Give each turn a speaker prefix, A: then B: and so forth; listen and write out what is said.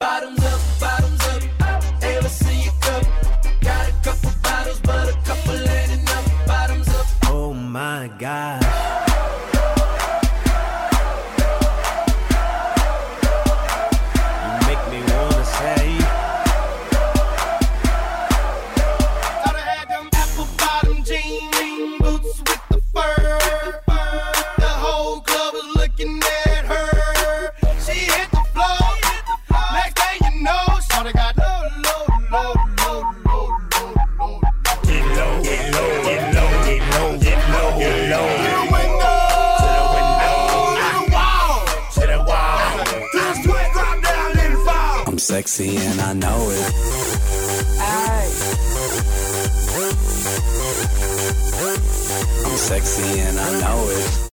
A: Bottoms up, bottoms up. Hey, let's see you cup. Got a couple bottles, but a couple ain't enough. Bottoms up. Oh my God. You make me wanna say.
B: Thought I had them apple bottom jean boots with the fur. The whole club was looking at her. She hit the floor. Next thing you know, shawty got low.
A: Get low, get low, get low, get low, get low, get low.
B: To the window.
A: To the window.
B: To the wall.
A: To the wall.
B: To the sweat drop down and fall.
A: I'm sexy and I know it. I'm sexy and I know it.